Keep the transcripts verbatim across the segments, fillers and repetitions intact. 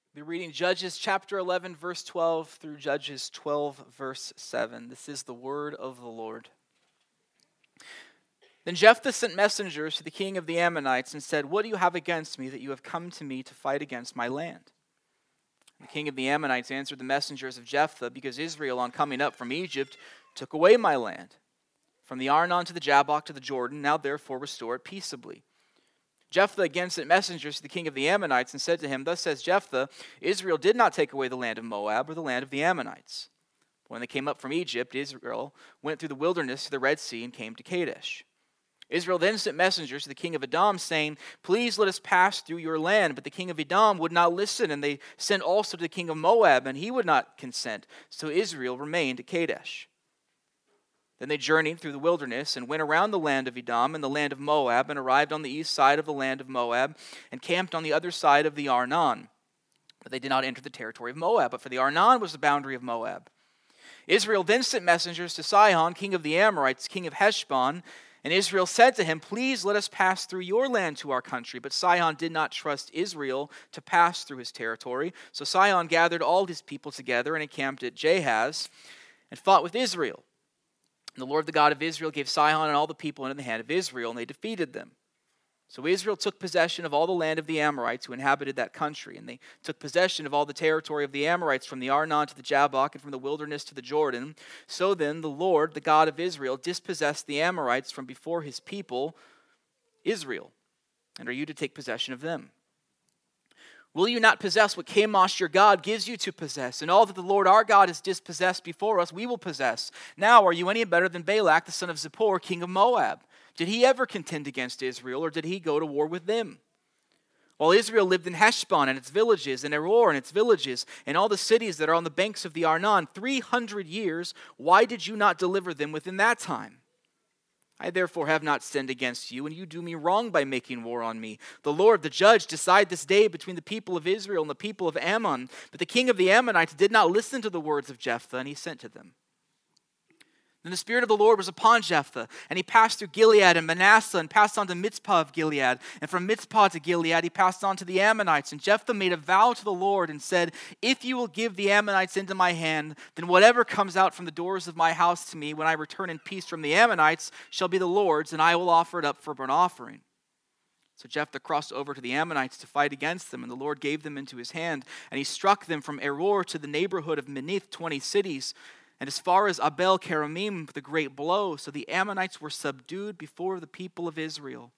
We're reading Judges chapter eleven, verse twelve through Judges twelve, verse seven. This is the word of the Lord. Then Jephthah sent messengers to the king of the Ammonites and said, "What do you have against me that you have come to me to fight against my land?" The king of the Ammonites answered the messengers of Jephthah, "Because Israel, on coming up from Egypt, took away my land, from the Arnon to the Jabbok to the Jordan. Now therefore restore it peaceably." Jephthah again sent messengers to the king of the Ammonites and said to him, "Thus says Jephthah, Israel did not take away the land of Moab or the land of the Ammonites. When they came up from Egypt, Israel went through the wilderness to the Red Sea and came to Kadesh. Israel then sent messengers to the king of Edom, saying, 'Please let us pass through your land.' But the king of Edom would not listen, and they sent also to the king of Moab, and he would not consent. So Israel remained at Kadesh. Then they journeyed through the wilderness and went around the land of Edom and the land of Moab and arrived on the east side of the land of Moab and camped on the other side of the Arnon. But they did not enter the territory of Moab, but for the Arnon was the boundary of Moab. Israel then sent messengers to Sihon, king of the Amorites, king of Heshbon, and Israel said to him, 'Please let us pass through your land to our country.' But Sihon did not trust Israel to pass through his territory. So Sihon gathered all his people together and encamped at Jahaz and fought with Israel. And the Lord, the God of Israel, gave Sihon and all the people into the hand of Israel, and they defeated them. So Israel took possession of all the land of the Amorites who inhabited that country, and they took possession of all the territory of the Amorites from the Arnon to the Jabbok and from the wilderness to the Jordan. So then the Lord, the God of Israel, dispossessed the Amorites from before his people, Israel. And are you to take possession of them? Will you not possess what Chemosh your God gives you to possess? And all that the Lord our God has dispossessed before us, we will possess. Now are you any better than Balak, the son of Zippor, king of Moab? Did he ever contend against Israel, or did he go to war with them? While Israel lived in Heshbon and its villages, and Aroer and its villages, and all the cities that are on the banks of the Arnon, three hundred years, why did you not deliver them within that time? I therefore have not sinned against you, and you do me wrong by making war on me. The Lord, the judge, decide this day between the people of Israel and the people of Ammon." But the king of the Ammonites did not listen to the words of Jephthah, and he sent to them. Then the Spirit of the Lord was upon Jephthah, and he passed through Gilead and Manasseh, and passed on to Mizpah of Gilead. And from Mizpah to Gilead he passed on to the Ammonites. And Jephthah made a vow to the Lord and said, "If you will give the Ammonites into my hand, then whatever comes out from the doors of my house to me when I return in peace from the Ammonites shall be the Lord's, and I will offer it up for a burnt offering." So Jephthah crossed over to the Ammonites to fight against them, and the Lord gave them into his hand. And he struck them from Aroer to the neighborhood of Minnith, twenty cities, and as far as Abel Keramim with a great blow. So the Ammonites were subdued before the people of Israel.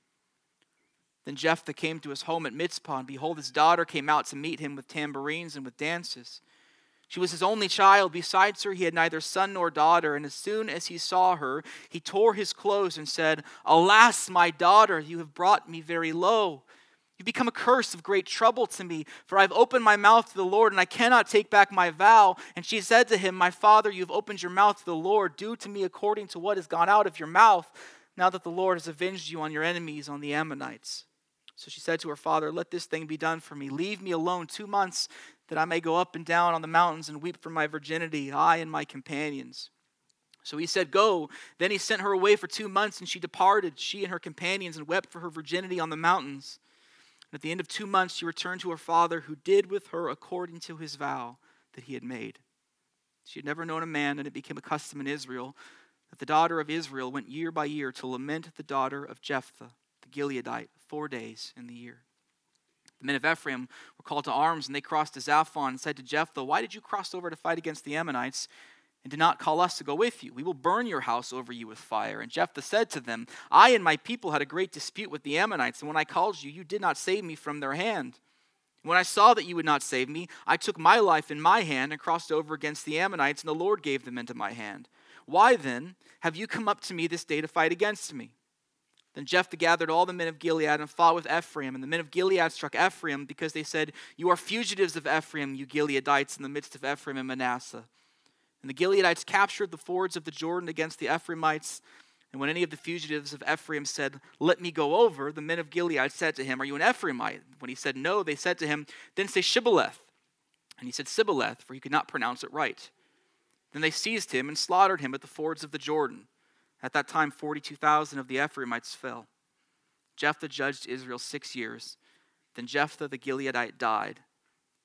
Then Jephthah came to his home at Mizpah, and behold, his daughter came out to meet him with tambourines and with dances. She was his only child. Besides her, he had neither son nor daughter. And as soon as he saw her, he tore his clothes and said, "Alas, my daughter, you have brought me very low. You've become a curse of great trouble to me, for I've opened my mouth to the Lord, and I cannot take back my vow." And she said to him, "My father, you have opened your mouth to the Lord. Do to me according to what has gone out of your mouth, now that the Lord has avenged you on your enemies, on the Ammonites." So she said to her father, "Let this thing be done for me. Leave me alone two months, that I may go up and down on the mountains and weep for my virginity, I and my companions." So he said, "Go." Then he sent her away for two months, and she departed, she and her companions, and wept for her virginity on the mountains. And at the end of two months, she returned to her father, who did with her according to his vow that he had made. She had never known a man, and it became a custom in Israel that the daughter of Israel went year by year to lament the daughter of Jephthah, the Gileadite, four days in the year. The men of Ephraim were called to arms, and they crossed to Zaphon and said to Jephthah, "Why did you cross over to fight against the Ammonites and did not call us to go with you? We will burn your house over you with fire." And Jephthah said to them, "I and my people had a great dispute with the Ammonites, and when I called you, you did not save me from their hand. When I saw that you would not save me, I took my life in my hand and crossed over against the Ammonites, and the Lord gave them into my hand. Why then have you come up to me this day to fight against me?" Then Jephthah gathered all the men of Gilead and fought with Ephraim. And the men of Gilead struck Ephraim because they said, "You are fugitives of Ephraim, you Gileadites, in the midst of Ephraim and Manasseh." And the Gileadites captured the fords of the Jordan against the Ephraimites. And when any of the fugitives of Ephraim said, "Let me go over," the men of Gilead said to him, "Are you an Ephraimite?" When he said no, they said to him, "Then say Shibboleth." And he said Sibboleth, for he could not pronounce it right. Then they seized him and slaughtered him at the fords of the Jordan. At that time, forty-two thousand of the Ephraimites fell. Jephthah judged Israel six years. Then Jephthah the Gileadite died,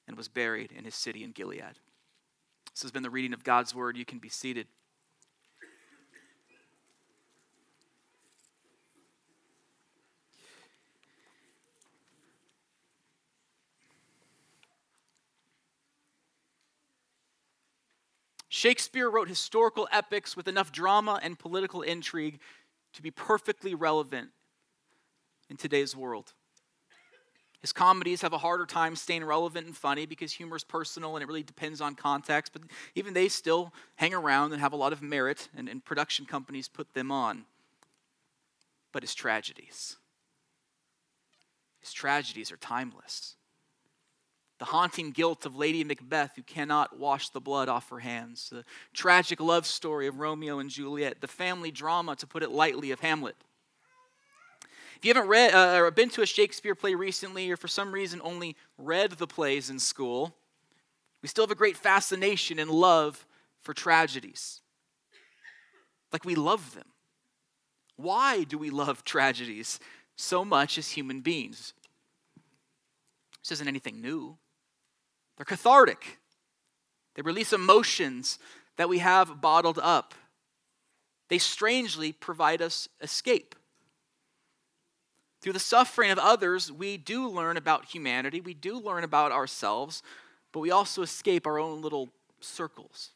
and was buried in his city in Gilead. This has been the reading of God's word. You can be seated. Shakespeare wrote historical epics with enough drama and political intrigue to be perfectly relevant in today's world. His comedies have a harder time staying relevant and funny because humor is personal and it really depends on context, but even they still hang around and have a lot of merit, and, and production companies put them on. But his tragedies, his tragedies are timeless. The haunting guilt of Lady Macbeth who cannot wash the blood off her hands. The tragic love story of Romeo and Juliet. The family drama, to put it lightly, of Hamlet. If you haven't read uh, or been to a Shakespeare play recently, or for some reason only read the plays in school, we still have a great fascination and love for tragedies. Like we love them. Why do we love tragedies so much as human beings? This isn't anything new. They're cathartic. They release emotions that we have bottled up. They strangely provide us escape. Through the suffering of others, we do learn about humanity, we do learn about ourselves, but we also escape our own little circles.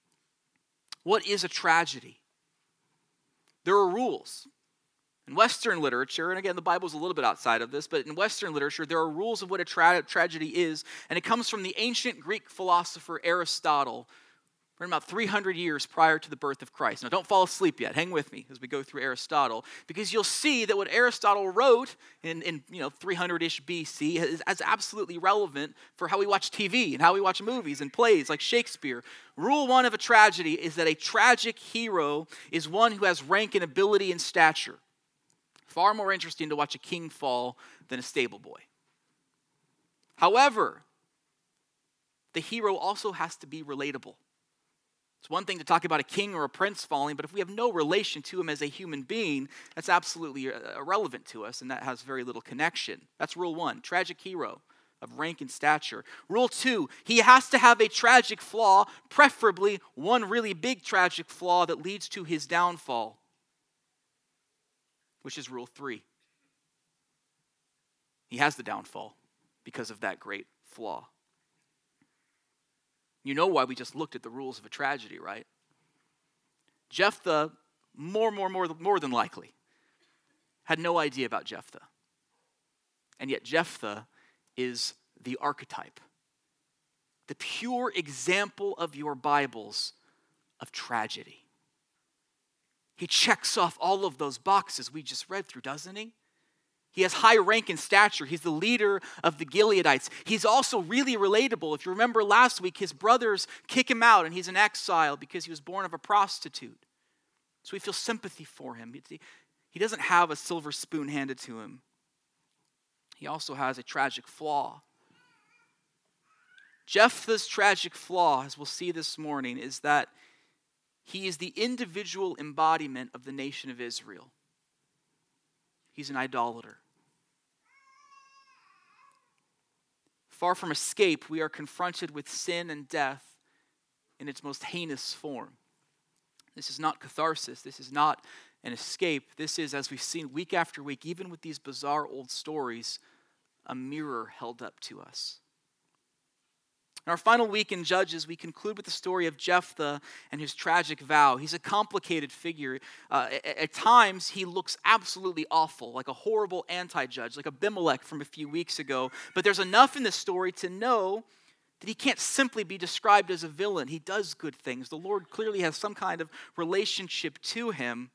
What is a tragedy? There are rules. In Western literature, and again, the Bible's a little bit outside of this, but in Western literature, there are rules of what a tra- tragedy is, and it comes from the ancient Greek philosopher Aristotle, written about three hundred years prior to the birth of Christ. Now, don't fall asleep yet. Hang with me as we go through Aristotle, because you'll see that what Aristotle wrote in, in you know three hundred-ish B C is, is absolutely relevant for how we watch T V and how we watch movies and plays like Shakespeare. Rule one of a tragedy is that a tragic hero is one who has rank and ability and stature. Far more interesting to watch a king fall than a stable boy. However, the hero also has to be relatable. It's one thing to talk about a king or a prince falling, but if we have no relation to him as a human being, that's absolutely irrelevant to us, and that has very little connection. That's rule one, tragic hero of rank and stature. Rule two, he has to have a tragic flaw, preferably one really big tragic flaw that leads to his downfall, which is rule three. He has the downfall because of that great flaw. You know why we just looked at the rules of a tragedy, right? Jephthah, more, more, more, more than likely, had no idea about Jephthah. And yet Jephthah is the archetype, the pure example of your Bibles of tragedy. He checks off all of those boxes we just read through, doesn't he? He has high rank and stature. He's the leader of the Gileadites. He's also really relatable. If you remember last week, his brothers kick him out and he's in exile because he was born of a prostitute. So we feel sympathy for him. He doesn't have a silver spoon handed to him. He also has a tragic flaw. Jephthah's tragic flaw, as we'll see this morning, is that he is the individual embodiment of the nation of Israel. He's an idolater. Far from escape, we are confronted with sin and death in its most heinous form. This is not catharsis. This is not an escape. This is, as we've seen week after week, even with these bizarre old stories, a mirror held up to us. In our final week in Judges, we conclude with the story of Jephthah and his tragic vow. He's a complicated figure. Uh, at, at times, he looks absolutely awful, like a horrible anti-judge, like Abimelech from a few weeks ago. But there's enough in this story to know that he can't simply be described as a villain. He does good things. The Lord clearly has some kind of relationship to him.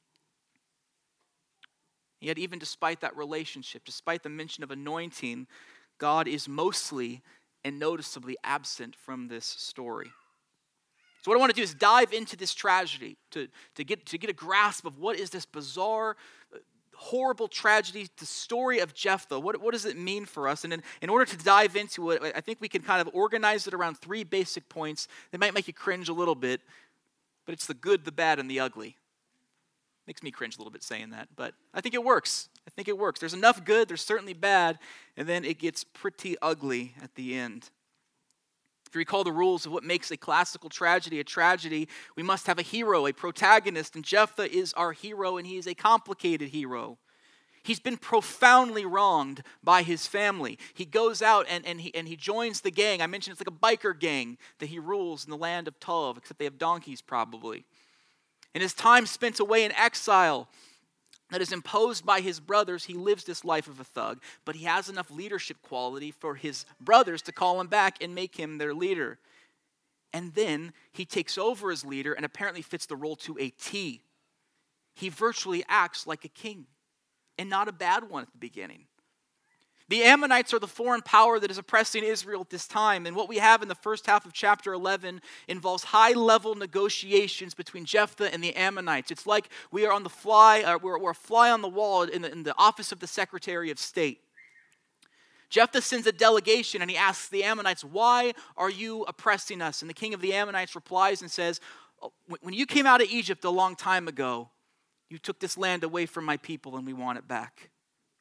Yet even despite that relationship, despite the mention of anointing, God is mostly and noticeably absent from this story. So what I want to do is dive into this tragedy to, to, get, to get a grasp of what is this bizarre, horrible tragedy, the story of Jephthah. What, what does it mean for us? And in, in order to dive into it, I think we can kind of organize it around three basic points that might make you cringe a little bit, but it's the good, the bad, and the ugly. Makes me cringe a little bit saying that, but I think it works. I think it works. There's enough good, there's certainly bad, and then it gets pretty ugly at the end. If you recall the rules of what makes a classical tragedy a tragedy, we must have a hero, a protagonist, and Jephthah is our hero, and he is a complicated hero. He's been profoundly wronged by his family. He goes out and, and, he, and he joins the gang. I mentioned it's like a biker gang that he rules in the land of Tov, except they have donkeys probably. In his time spent away in exile that is imposed by his brothers, he lives this life of a thug, but he has enough leadership quality for his brothers to call him back and make him their leader. And then he takes over as leader and apparently fits the role to a T. He virtually acts like a king, and not a bad one at the beginning. The Ammonites are the foreign power that is oppressing Israel at this time. And what we have in the first half of chapter eleven involves high-level negotiations between Jephthah and the Ammonites. It's like we are on the fly, uh, we're, we're a fly on the wall in the, in the office of the Secretary of State. Jephthah sends a delegation and he asks the Ammonites, why are you oppressing us? And the king of the Ammonites replies and says, when you came out of Egypt a long time ago, you took this land away from my people and we want it back.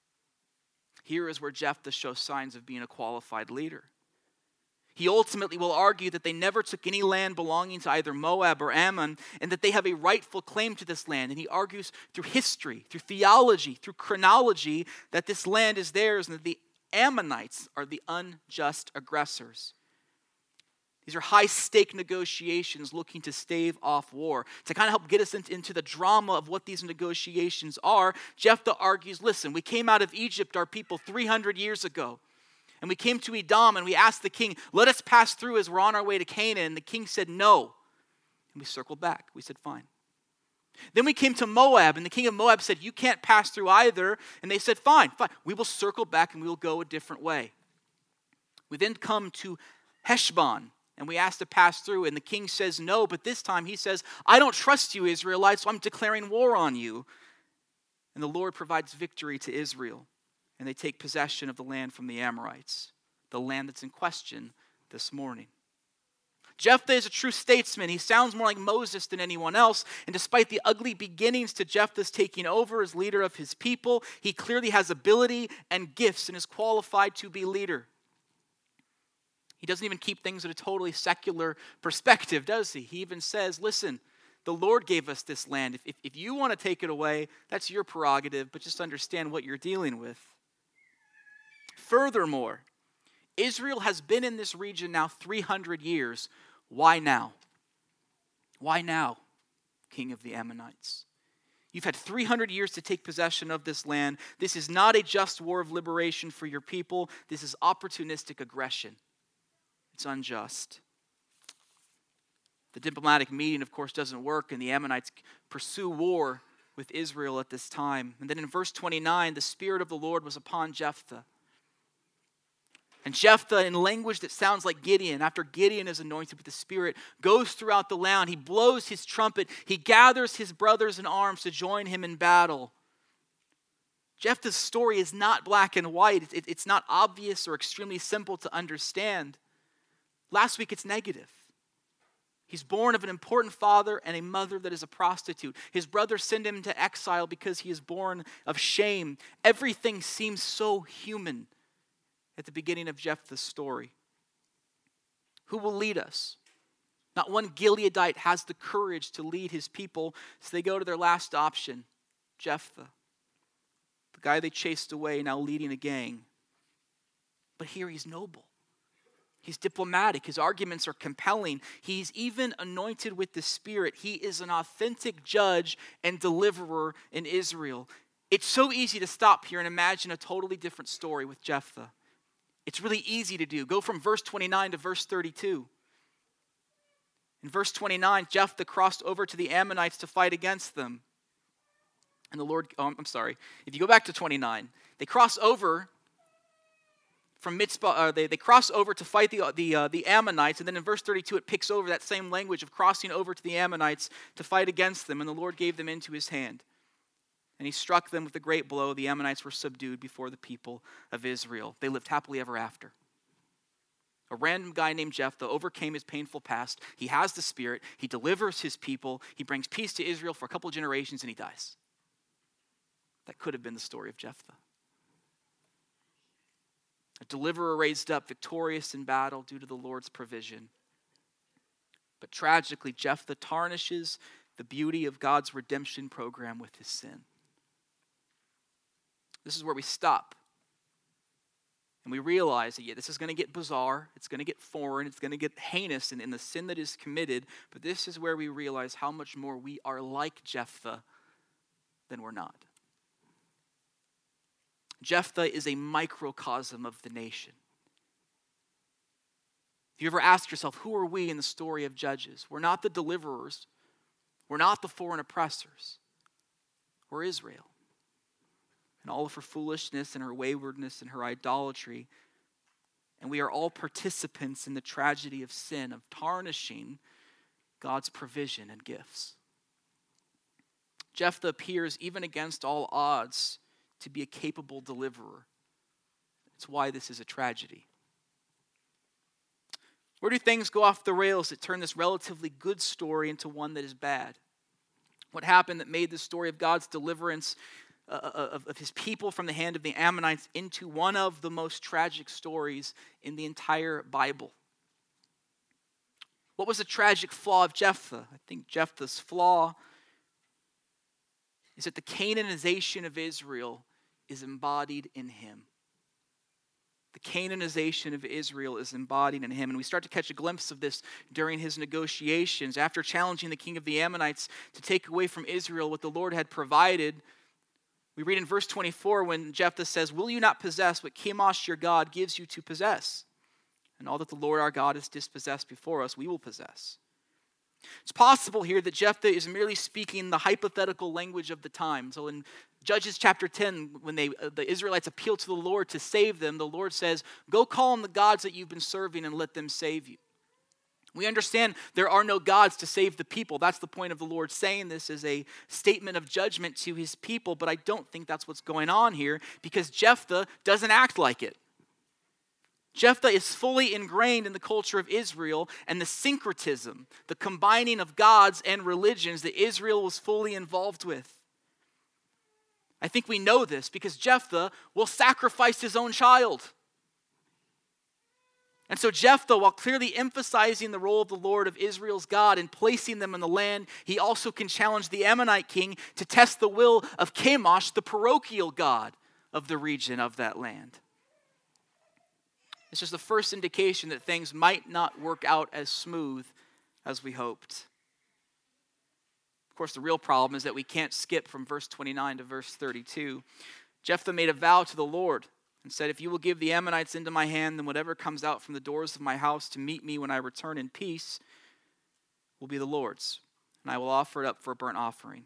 Here is where Jephthah shows signs of being a qualified leader. He ultimately will argue that they never took any land belonging to either Moab or Ammon, and that they have a rightful claim to this land. And he argues through history, through theology, through chronology, that this land is theirs and that the Ammonites are the unjust aggressors. These are high-stake negotiations looking to stave off war. To kind of help get us into the drama of what these negotiations are, Jephthah argues, listen, we came out of Egypt, our people, three hundred years ago. And we came to Edom and we asked the king, let us pass through as we're on our way to Canaan. And the king said no. And we circled back. We said fine. Then we came to Moab and the king of Moab said, you can't pass through either. And they said fine, fine. We will circle back and we will go a different way. We then come to Heshbon. And we ask to pass through, and the king says no, but this time he says, I don't trust you, Israelites, so I'm declaring war on you. And the Lord provides victory to Israel, and they take possession of the land from the Amorites, the land that's in question this morning. Jephthah is a true statesman. He sounds more like Moses than anyone else, and despite the ugly beginnings to Jephthah's taking over as leader of his people, he clearly has ability and gifts and is qualified to be leader. He doesn't even keep things at a totally secular perspective, does he? He even says, listen, the Lord gave us this land. If, if, if you want to take it away, that's your prerogative, but just understand what you're dealing with. Furthermore, Israel has been in this region now three hundred years. Why now? Why now, king of the Ammonites? You've had three hundred years to take possession of this land. This is not a just war of liberation for your people. This is opportunistic aggression. It's unjust. The diplomatic meeting, of course, doesn't work, and the Ammonites pursue war with Israel at this time. And then in verse twenty-nine, the Spirit of the Lord was upon Jephthah. And Jephthah, in language that sounds like Gideon, after Gideon is anointed with the Spirit, goes throughout the land. He blows his trumpet. He gathers his brothers in arms to join him in battle. Jephthah's story is not black and white. It's not obvious or extremely simple to understand. Last week, it's negative. He's born of an important father and a mother that is a prostitute. His brothers send him into exile because he is born of shame. Everything seems so human at the beginning of Jephthah's story. Who will lead us? Not one Gileadite has the courage to lead his people, so they go to their last option, Jephthah, the guy they chased away, now leading a gang. But here he's noble. He's diplomatic. His arguments are compelling. He's even anointed with the Spirit. He is an authentic judge and deliverer in Israel. It's so easy to stop here and imagine a totally different story with Jephthah. It's really easy to do. Go from verse twenty-nine to verse thirty-two. In verse twenty-nine, Jephthah crossed over to the Ammonites to fight against them. And the Lord, oh, I'm sorry. If you go back to twenty-nine, they cross over from Mitzpah, uh, they, they cross over to fight the, the, uh, the Ammonites, and then in verse thirty-two it picks over that same language of crossing over to the Ammonites to fight against them, and the Lord gave them into his hand. And he struck them with a great blow. The Ammonites were subdued before the people of Israel. They lived happily ever after. A random guy named Jephthah overcame his painful past. He has the Spirit. He delivers his people. He brings peace to Israel for a couple of generations, and he dies. That could have been the story of Jephthah. A deliverer raised up, victorious in battle due to the Lord's provision. But tragically, Jephthah tarnishes the beauty of God's redemption program with his sin. This is where we stop. And we realize that, yeah, this is going to get bizarre, it's going to get foreign, it's going to get heinous in, in the sin that is committed, but this is where we realize how much more we are like Jephthah than we're not. Jephthah is a microcosm of the nation. If you ever ask yourself, who are we in the story of Judges? We're not the deliverers. We're not the foreign oppressors. We're Israel. And all of her foolishness and her waywardness and her idolatry. And we are all participants in the tragedy of sin, of tarnishing God's provision and gifts. Jephthah appears, even against all odds, to be a capable deliverer. It's why this is a tragedy. Where do things go off the rails that turn this relatively good story into one that is bad? What happened that made the story of God's deliverance uh, of, of his people from the hand of the Ammonites into one of the most tragic stories in the entire Bible? What was the tragic flaw of Jephthah? I think Jephthah's flaw is that the Canaanization of Israel is embodied in him. The Canaanization of Israel is embodied in him. And we start to catch a glimpse of this during his negotiations. After challenging the king of the Ammonites to take away from Israel what the Lord had provided, we read in verse twenty-four when Jephthah says, "Will you not possess what Chemosh your God gives you to possess? And all that the Lord our God has dispossessed before us, we will possess." It's possible here that Jephthah is merely speaking the hypothetical language of the time. So in Judges chapter ten, when they uh, the Israelites appeal to the Lord to save them, the Lord says, "Go call on the gods that you've been serving and let them save you." We understand there are no gods to save the people. That's the point of the Lord saying this as a statement of judgment to his people, but I don't think that's what's going on here because Jephthah doesn't act like it. Jephthah is fully ingrained in the culture of Israel and the syncretism, the combining of gods and religions that Israel was fully involved with. I think we know this because Jephthah will sacrifice his own child. And so Jephthah, while clearly emphasizing the role of the Lord of Israel's God and placing them in the land, he also can challenge the Ammonite king to test the will of Chemosh, the parochial god of the region of that land. It's just the first indication that things might not work out as smooth as we hoped. Of course, the real problem is that we can't skip from verse twenty-nine to verse thirty-two. Jephthah made a vow to the Lord and said, "If you will give the Ammonites into my hand, then whatever comes out from the doors of my house to meet me when I return in peace will be the Lord's, and I will offer it up for a burnt offering."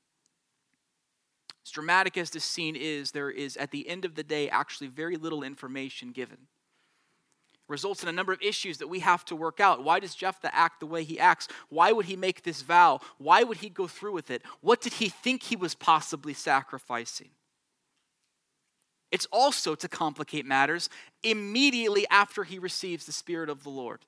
As dramatic as this scene is, there is, at the end of the day, actually very little information given. Results in a number of issues that we have to work out. Why does Jephthah act the way he acts? Why would he make this vow? Why would he go through with it? What did he think he was possibly sacrificing? It's also, to complicate matters, immediately after he receives the Spirit of the Lord.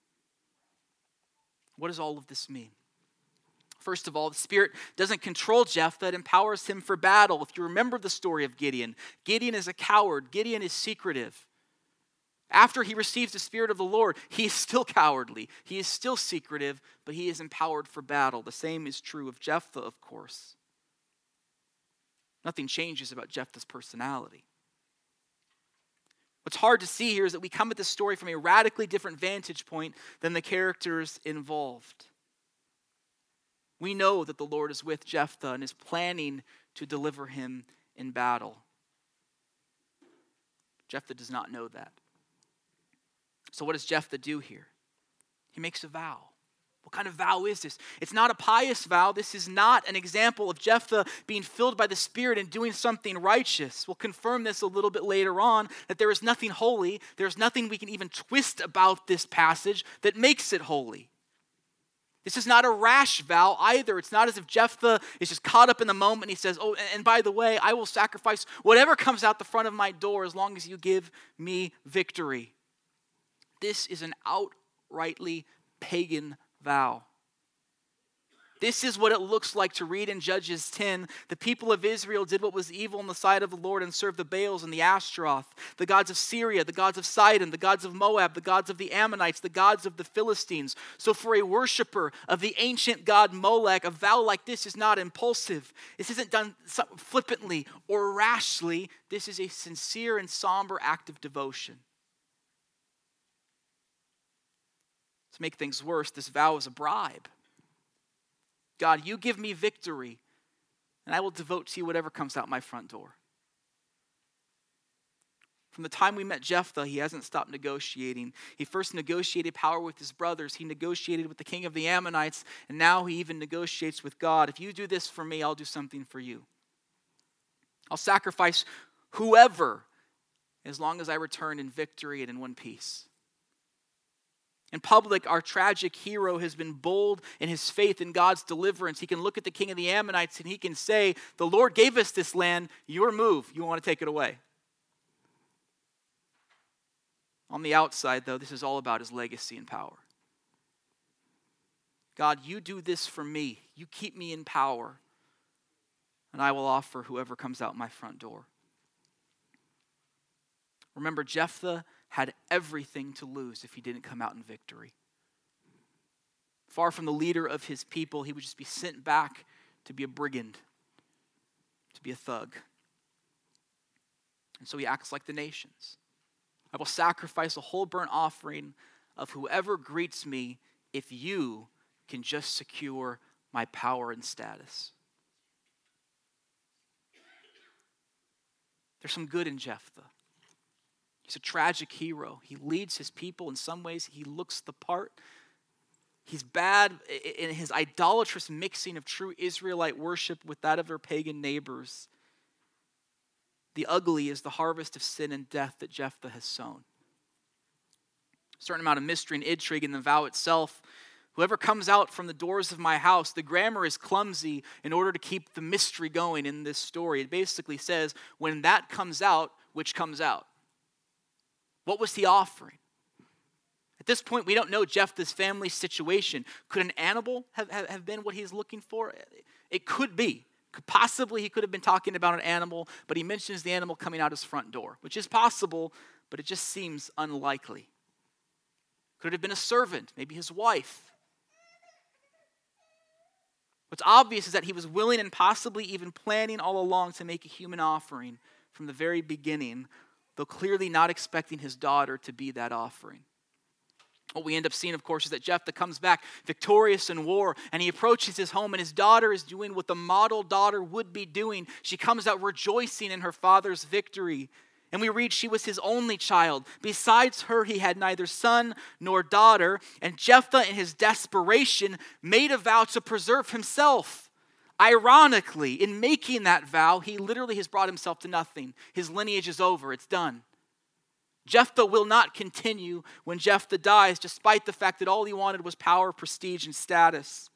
What does all of this mean? First of all, the Spirit doesn't control Jephthah, it empowers him for battle. If you remember the story of Gideon, Gideon is a coward, Gideon is secretive. After he receives the Spirit of the Lord, he is still cowardly. He is still secretive, but he is empowered for battle. The same is true of Jephthah, of course. Nothing changes about Jephthah's personality. What's hard to see here is that we come at this story from a radically different vantage point than the characters involved. We know that the Lord is with Jephthah and is planning to deliver him in battle. Jephthah does not know that. So what does Jephthah do here? He makes a vow. What kind of vow is this? It's not a pious vow. This is not an example of Jephthah being filled by the Spirit and doing something righteous. We'll confirm this a little bit later on, that there is nothing holy. There's nothing we can even twist about this passage that makes it holy. This is not a rash vow either. It's not as if Jephthah is just caught up in the moment and he says, "Oh, and by the way, I will sacrifice whatever comes out the front of my door as long as you give me victory." This is an outrightly pagan vow. This is what it looks like to read in Judges ten. The people of Israel did what was evil in the sight of the Lord and served the Baals and the Ashtaroth, the gods of Syria, the gods of Sidon, the gods of Moab, the gods of the Ammonites, the gods of the Philistines. So for a worshiper of the ancient god Molech, a vow like this is not impulsive. This isn't done flippantly or rashly. This is a sincere and somber act of devotion. To make things worse, this vow is a bribe. God, you give me victory, and I will devote to you whatever comes out my front door. From the time we met Jephthah, he hasn't stopped negotiating. He first negotiated power with his brothers. He negotiated with the king of the Ammonites, and now he even negotiates with God. If you do this for me, I'll do something for you. I'll sacrifice whoever, as long as I return in victory and in one piece. In public, our tragic hero has been bold in his faith in God's deliverance. He can look at the king of the Ammonites and he can say, the Lord gave us this land, your move, you want to take it away. On the outside, though, this is all about his legacy and power. God, you do this for me. You keep me in power, and I will offer whoever comes out my front door. Remember, Jephthah had everything to lose if he didn't come out in victory. Far from the leader of his people, he would just be sent back to be a brigand, to be a thug. And so he acts like the nations. I will sacrifice a whole burnt offering of whoever greets me if you can just secure my power and status. There's some good in Jephthah. He's a tragic hero. He leads his people. In some ways, he looks the part. He's bad in his idolatrous mixing of true Israelite worship with that of their pagan neighbors. The ugly is the harvest of sin and death that Jephthah has sown. A certain amount of mystery and intrigue in the vow itself. Whoever comes out from the doors of my house, the grammar is clumsy in order to keep the mystery going in this story. It basically says, when that comes out, which comes out? What was he offering? At this point, we don't know Jephthah's family situation. Could an animal have, have, have been what he's looking for? It could be. Possibly he could have been talking about an animal, but he mentions the animal coming out his front door, which is possible, but it just seems unlikely. Could it have been a servant, maybe his wife? What's obvious is that he was willing and possibly even planning all along to make a human offering from the very beginning, though clearly not expecting his daughter to be that offering. What we end up seeing, of course, is that Jephthah comes back victorious in war, and he approaches his home, and his daughter is doing what the model daughter would be doing. She comes out rejoicing in her father's victory. And we read she was his only child. Besides her, he had neither son nor daughter, and Jephthah, in his desperation, made a vow to preserve himself. Ironically, in making that vow, he literally has brought himself to nothing. His lineage is over. It's done. Jephthah will not continue when Jephthah dies, despite the fact that all he wanted was power, prestige, and status.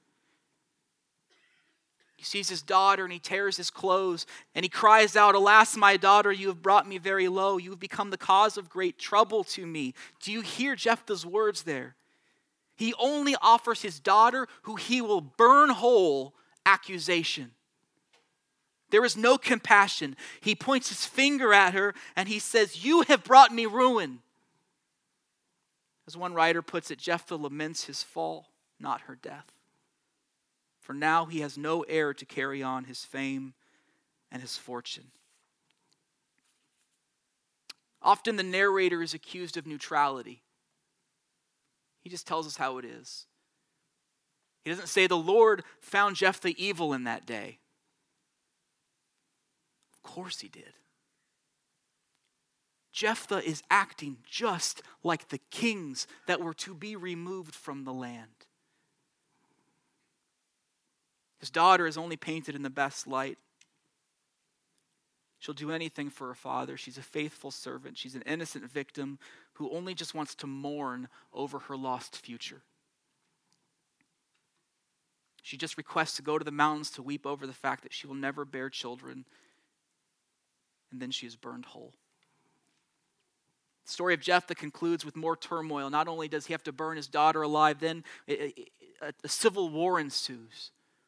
He sees his daughter and he tears his clothes and he cries out, "Alas, my daughter, you have brought me very low. You have become the cause of great trouble to me." Do you hear Jephthah's words there? He only offers his daughter, who he will burn whole, accusation. There is no compassion. He points his finger at her and he says, "You have brought me ruin." As one writer puts it, Jephthah laments his fall, not her death. For now he has no heir to carry on his fame and his fortune. Often the narrator is accused of neutrality. He just tells us how it is. He doesn't say the Lord found Jephthah evil in that day. Of course he did. Jephthah is acting just like the kings that were to be removed from the land. His daughter is only painted in the best light. She'll do anything for her father. She's a faithful servant. She's an innocent victim who only just wants to mourn over her lost future. She just requests to go to the mountains to weep over the fact that she will never bear children. And then she is burned whole. The story of Jephthah concludes with more turmoil. Not only does he have to burn his daughter alive, then a, a, a civil war ensues.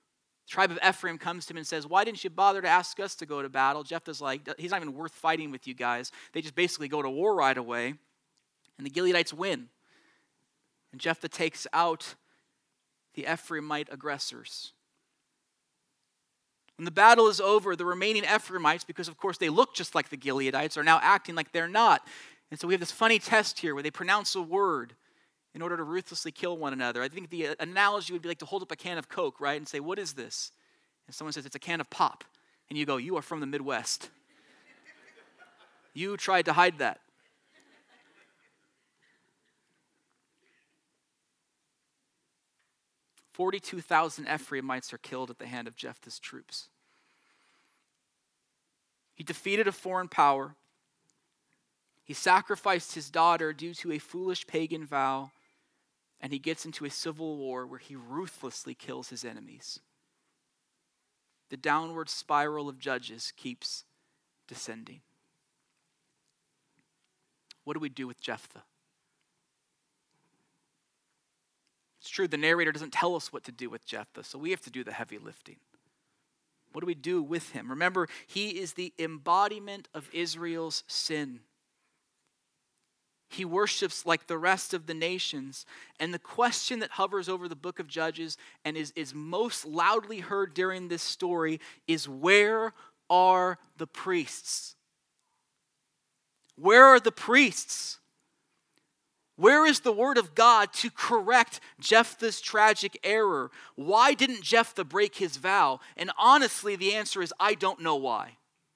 The tribe of Ephraim comes to him and says, why didn't you bother to ask us to go to battle? Jephthah's like, he's not even worth fighting with you guys. They just basically go to war right away. And the Gileadites win. And Jephthah takes out the Ephraimite aggressors. When the battle is over, the remaining Ephraimites, because of course they look just like the Gileadites, are now acting like they're not. And so we have this funny test here where they pronounce a word in order to ruthlessly kill one another. I think the analogy would be like to hold up a can of Coke, right, and say, what is this? And someone says, it's a can of pop. And you go, you are from the Midwest. You tried to hide that. forty-two thousand Ephraimites are killed at the hand of Jephthah's troops. He defeated a foreign power. He sacrificed his daughter due to a foolish pagan vow. And he gets into a civil war where he ruthlessly kills his enemies. The downward spiral of Judges keeps descending. What do we do with Jephthah? It's true, the narrator doesn't tell us what to do with Jephthah, so we have to do the heavy lifting. What do we do with him? Remember, he is the embodiment of Israel's sin. He worships like the rest of the nations. And the question that hovers over the book of Judges and is, is most loudly heard during this story is, where are the priests? Where are the priests? Where is the word of God to correct Jephthah's tragic error? Why didn't Jephthah break his vow? And honestly, the answer is, I don't know why.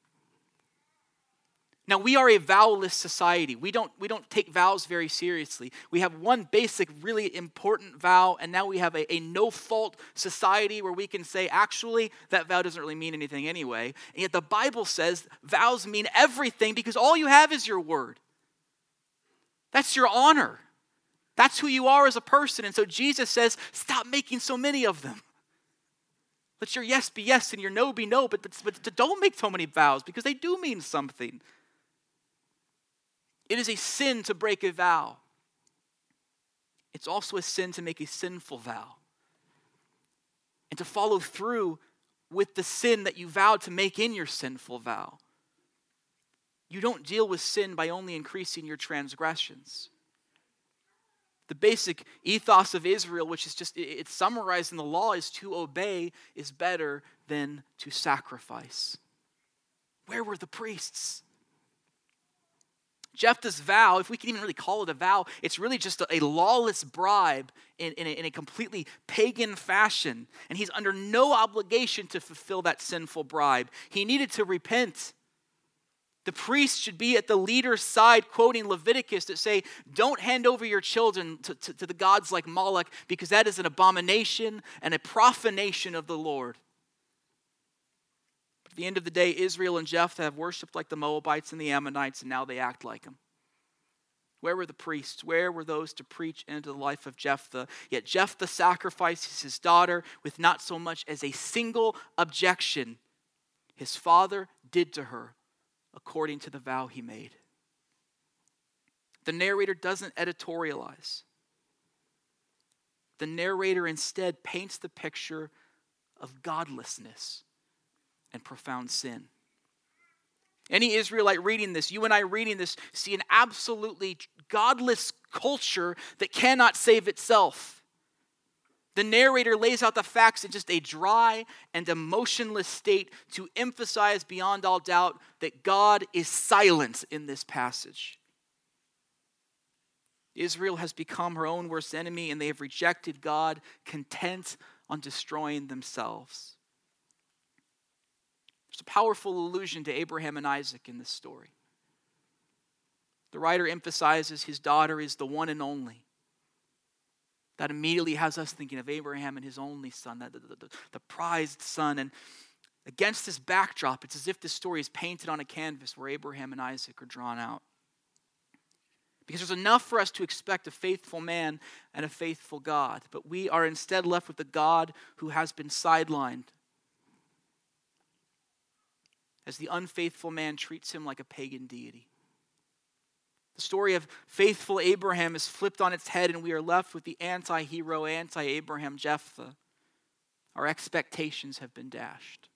Now, we are a vowless society. We don't, we don't take vows very seriously. We have one basic, really important vow, and now we have a, a no-fault society where we can say, actually, that vow doesn't really mean anything anyway. And yet the Bible says vows mean everything because all you have is your word. That's your honor. That's who you are as a person. And so Jesus says, stop making so many of them. Let your yes be yes and your no be no, but, but, but don't make so many vows because they do mean something. It is a sin to break a vow. It's also a sin to make a sinful vow. And to follow through with the sin that you vowed to make in your sinful vow. You don't deal with sin by only increasing your transgressions. The basic ethos of Israel, which is just, it's summarized in the law, is to obey is better than to sacrifice. Where were the priests? Jephthah's vow, if we can even really call it a vow, it's really just a, a lawless bribe in, in, a, in a completely pagan fashion. And he's under no obligation to fulfill that sinful bribe. He needed to repent. The priest should be at the leader's side, quoting Leviticus that say, don't hand over your children to, to, to the gods like Moloch, because that is an abomination and a profanation of the Lord. But at the end of the day, Israel and Jephthah have worshipped like the Moabites and the Ammonites, and now they act like them. Where were the priests? Where were those to preach into the life of Jephthah? Yet Jephthah sacrifices his daughter with not so much as a single objection. His father did to her according to the vow he made. The narrator doesn't editorialize. The narrator instead paints the picture of godlessness and profound sin. Any Israelite reading this, you and I reading this, see an absolutely godless culture that cannot save itself. The narrator lays out the facts in just a dry and emotionless state to emphasize beyond all doubt that God is silent in this passage. Israel has become her own worst enemy, and they have rejected God, content on destroying themselves. There's a powerful allusion to Abraham and Isaac in this story. The writer emphasizes his daughter is the one and only. That immediately has us thinking of Abraham and his only son, the, the, the, the prized son. And against this backdrop, it's as if this story is painted on a canvas where Abraham and Isaac are drawn out. Because there's enough for us to expect a faithful man and a faithful God. But we are instead left with a God who has been sidelined. As the unfaithful man treats him like a pagan deity. The story of faithful Abraham is flipped on its head, and we are left with the anti-hero, anti-Abraham Jephthah. our expectations have been dashed.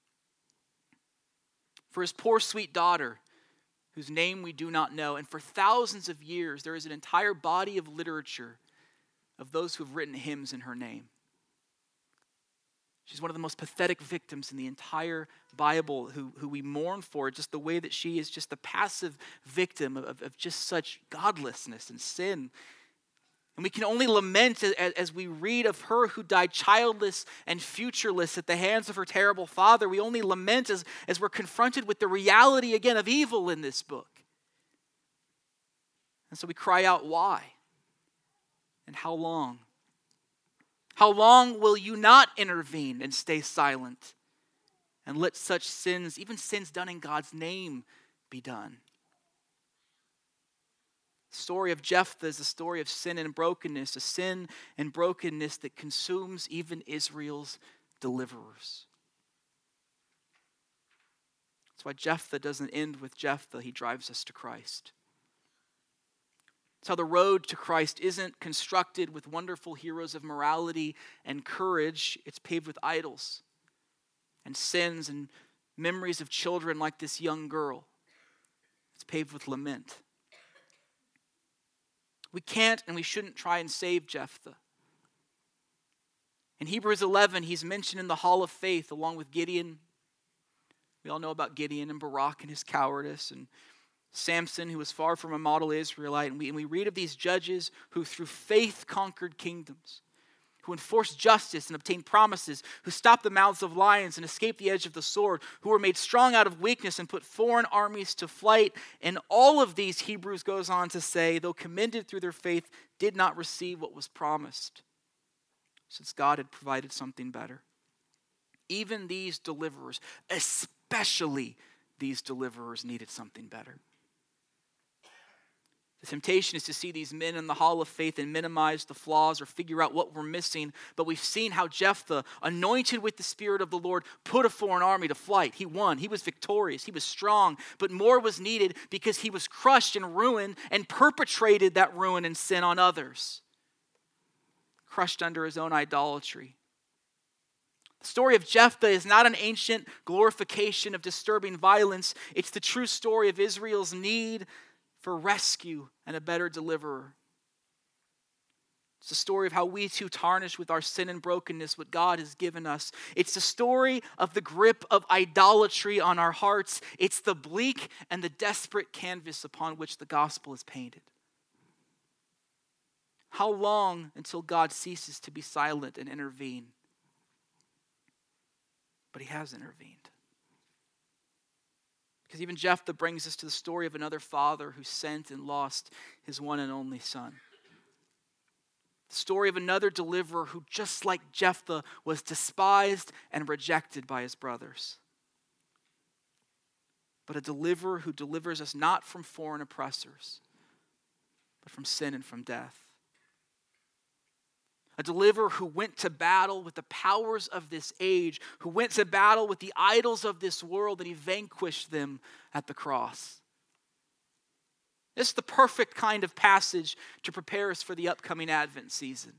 For his poor sweet daughter, whose name we do not know, and for thousands of years there is an entire body of literature of those who have written hymns in her name. She's one of the most pathetic victims in the entire Bible who, who we mourn for, just the way that she is just a passive victim of, of just such godlessness and sin. And we can only lament as, as we read of her who died childless and futureless at the hands of her terrible father. We only lament as, as we're confronted with the reality again of evil in this book. And so we cry out, why? And how long? How long will you not intervene and stay silent and let such sins, even sins done in God's name, be done? The story of Jephthah is a story of sin and brokenness, a sin and brokenness that consumes even Israel's deliverers. That's why Jephthah doesn't end with Jephthah. He drives us to Christ. That's how the road to Christ isn't constructed with wonderful heroes of morality and courage. It's paved with idols and sins and memories of children like this young girl. It's paved with lament. We can't and we shouldn't try and save Jephthah. In Hebrews eleven, he's mentioned in the Hall of Faith along with Gideon. We all know about Gideon and Barak and his cowardice, and Samson, who was far from a model Israelite. And we, and we read of these judges who through faith conquered kingdoms, who enforced justice and obtained promises, who stopped the mouths of lions and escaped the edge of the sword, who were made strong out of weakness and put foreign armies to flight. And all of these, Hebrews goes on to say, though commended through their faith, did not receive what was promised, since God had provided something better. Even these deliverers, especially these deliverers, needed something better. The temptation is to see these men in the hall of faith and minimize the flaws or figure out what we're missing. But we've seen how Jephthah, anointed with the Spirit of the Lord, put a foreign army to flight. He won. He was victorious. He was strong. But more was needed because he was crushed and ruined and perpetrated that ruin and sin on others. Crushed under his own idolatry. The story of Jephthah is not an ancient glorification of disturbing violence. It's the true story of Israel's need for rescue and a better deliverer. It's the story of how we too tarnish with our sin and brokenness what God has given us. It's the story of the grip of idolatry on our hearts. It's the bleak and the desperate canvas upon which the gospel is painted. How long until God ceases to be silent and intervene? But he has intervened. Because even Jephthah brings us to the story of another father who sent and lost his one and only son. The story of another deliverer who, just like Jephthah, was despised and rejected by his brothers. But a deliverer who delivers us not from foreign oppressors, but from sin and from death. A deliverer who went to battle with the powers of this age, who went to battle with the idols of this world, and he vanquished them at the cross. This is the perfect kind of passage to prepare us for the upcoming Advent season.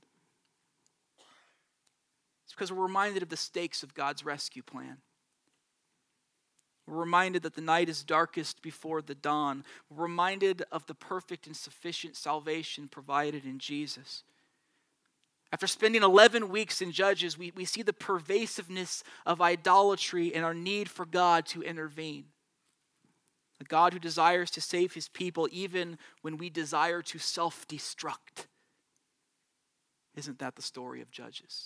It's because we're reminded of the stakes of God's rescue plan. We're reminded that the night is darkest before the dawn. We're reminded of the perfect and sufficient salvation provided in Jesus. After spending eleven weeks in Judges, we, we see the pervasiveness of idolatry and our need for God to intervene. A God who desires to save his people even when we desire to self-destruct. Isn't that the story of Judges?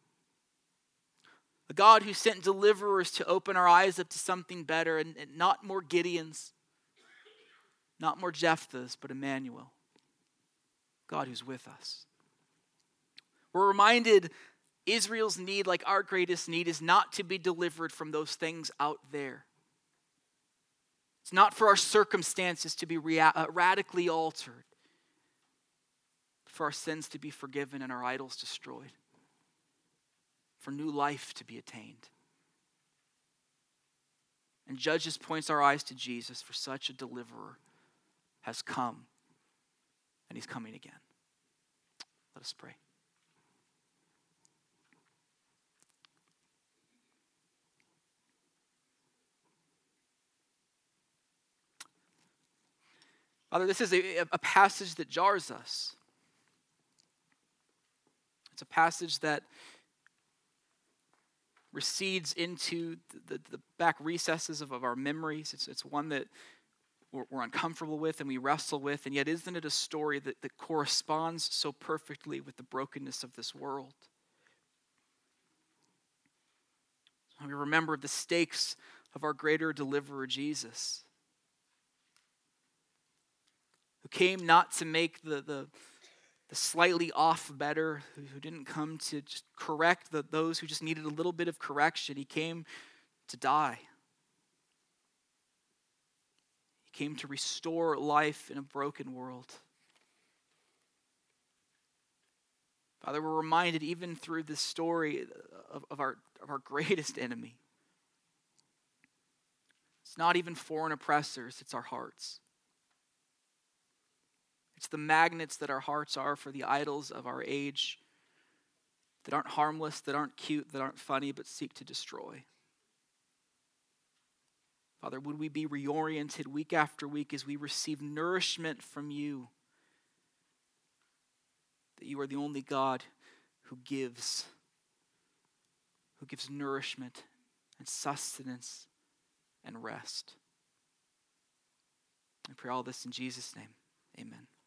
A God who sent deliverers to open our eyes up to something better, and, and not more Gideons, not more Jephthahs, but Emmanuel. God who's with us. We're reminded Israel's need, like our greatest need, is not to be delivered from those things out there. It's not for our circumstances to be rea- uh, radically altered, but for our sins to be forgiven and our idols destroyed, for new life to be attained. And Judges points our eyes to Jesus, for such a deliverer has come, and he's coming again. Let us pray. Father, this is a, a passage that jars us. It's a passage that recedes into the, the, the back recesses of, of our memories. It's, it's one that we're, we're uncomfortable with and we wrestle with, and yet isn't it a story that, that corresponds so perfectly with the brokenness of this world? We remember the stakes of our greater deliverer, Jesus, who came not to make the, the, the slightly off better, who, who didn't come to just correct the, those who just needed a little bit of correction. He came to die. He came to restore life in a broken world. Father, we're reminded even through this story of, of, our, of our greatest enemy. It's not even foreign oppressors, it's our hearts. It's the magnets that our hearts are for the idols of our age that aren't harmless, that aren't cute, that aren't funny, but seek to destroy. Father, would we be reoriented week after week as we receive nourishment from you? That you are the only God who gives, who gives nourishment and sustenance and rest. I pray all this in Jesus' name. Amen.